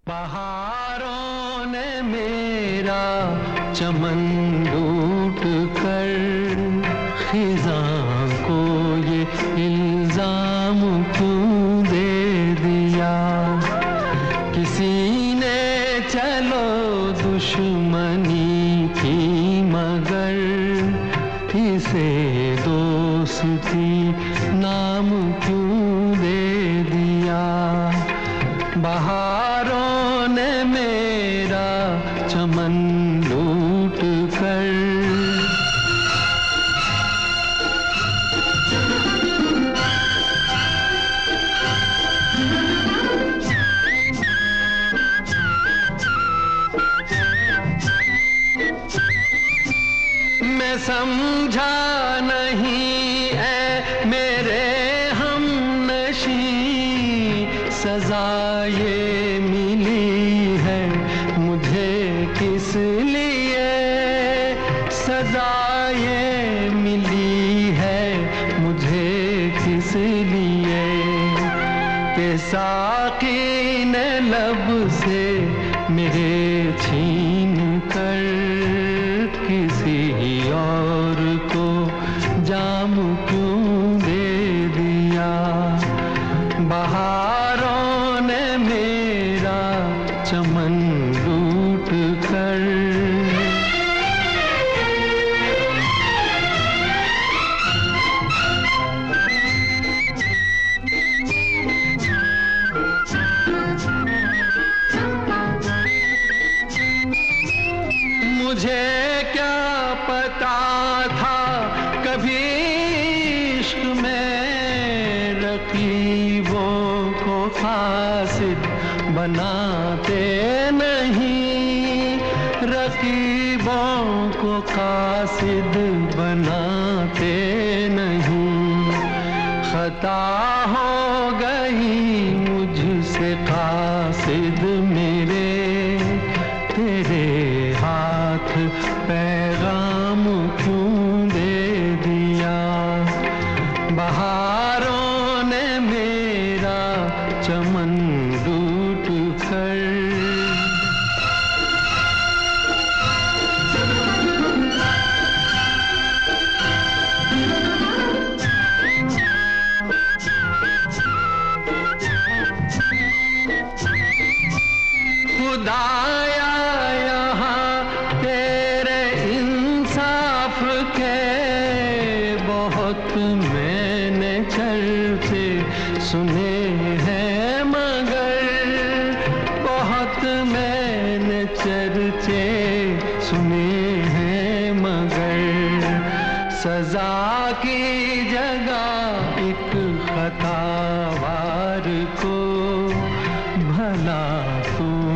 बहारों ने मेरा चमन लूट कर खिज़ां को ये इल्जाम क्यों दे दिया। किसी ने चलो दुश्मनी की मगर इसे दोस्ती नाम क्यों दे दिया। बहारों ने मेरा चमन लूट कर मैं समझा नहीं ऐ मेरे हमनशी सजा ये मिली है मुझे किस लिए। सजा ये मिली है मुझे किस लिए कि साकी ने लब से मेरे छीन कर किसी और को जाम क्यों दे दिया। बहारों ने मेरा चमन लूट कर मुझे क्या पता था कभी इश्क में रकीबों को कासिद बनाते नहीं। रकीबों को कासिद बनाते नहीं। खता हो गई मुझसे कासिद मेरे तेरे हाथ पैगाम क्यों दे दिया। बहारों ने मेरा चमन लूट कर खुदाया यहाँ तेरे इंसाफ के बहुत मैंने चर्चे सुने हैं मगर बहुत मैंने चर्चे सुने हैं मगर सजा की जगह एक खतावार को भला तू